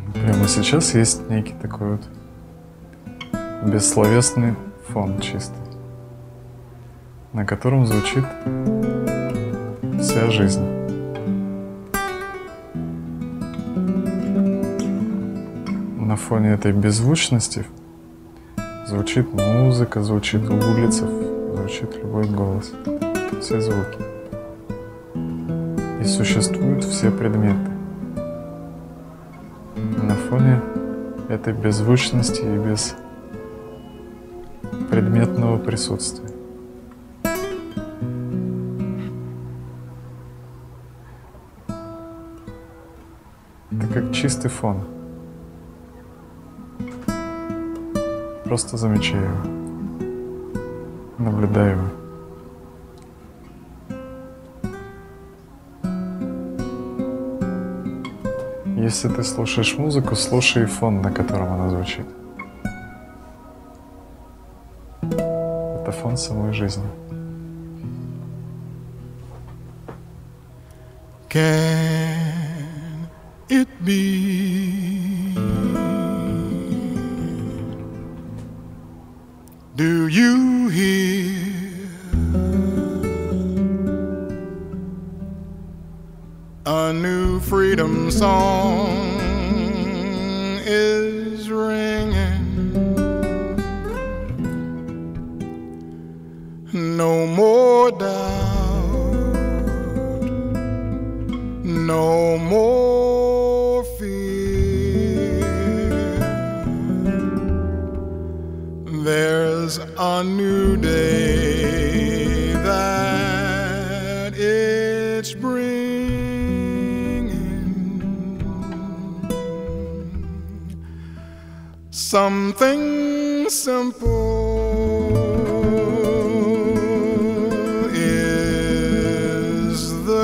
Прямо сейчас есть некий такой вот бессловесный фон чистый, на котором звучит вся жизнь. На фоне этой беззвучности звучит музыка, звучит улица, звучит любой голос, все звуки. И существуют все предметы. На фоне этой беззвучности и беспредметного присутствия. Это как чистый фон. Просто замечаю его, наблюдаю его. Если ты слушаешь музыку, слушай фон, на котором она звучит. Это фон самой жизни. Can it be? Do you hear a new freedom song is ringing? No more doubt, no more fear. There's a new day that it's bringing. Something simple is the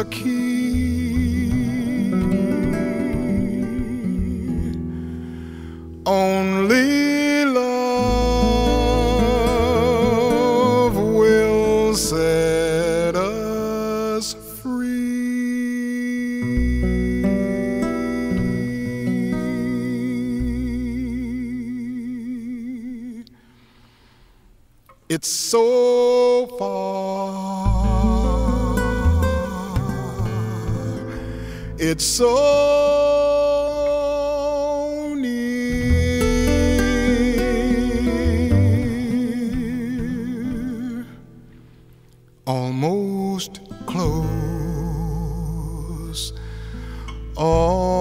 key. Only love will set us free. It's so far, it's so near, almost close.